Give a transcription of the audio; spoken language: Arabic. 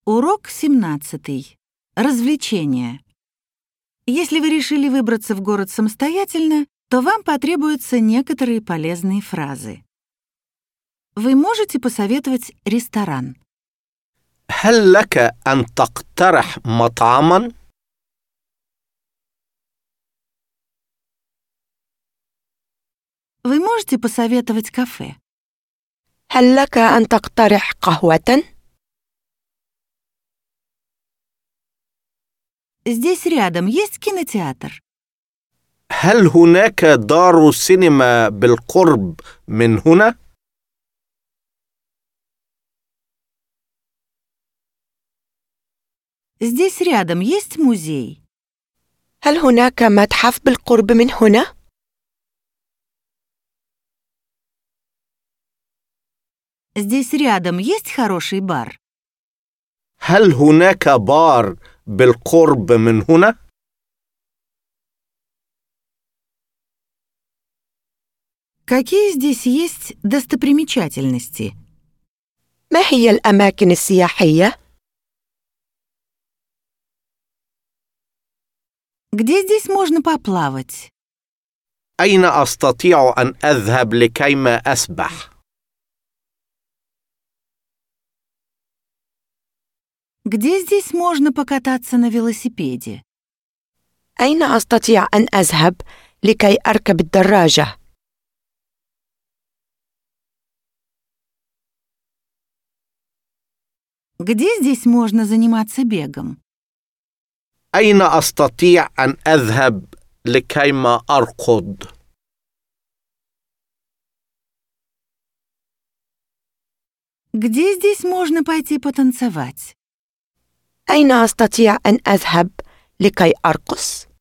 Урок 17. Развлечения. Если вы решили выбраться в город самостоятельно, то вам потребуются некоторые полезные фразы. Вы можете посоветовать ресторан? هل لك أن تقترح مطعماً؟ Вы можете посоветовать кафе? هل لك أن تقترح قهوة؟ Здесь рядом есть кинотеатр? هل هناك دار سينما بالقرب من هنا؟ Здесь рядом есть музей? هل هناك متحف بالقرب من هنا؟ Здесь рядом есть хороший бар? هل هناك بار بالقرب من هنا؟ Какие здесь есть достопримечательности? ما هي الأماكن السياحية؟ Где здесь можно поплавать? أين أستطيع أن أذهب لكيما أسبح؟ Где здесь можно покататься на велосипеде? أين أستطيع أن أذهب لكي أركب الدراجة؟ Где здесь можно заниматься бегом? أين أستطيع أن أذهب لكيما أركض؟ Где здесь можно пойти потанцевать? أين أستطيع أن أذهب لكي أرقص؟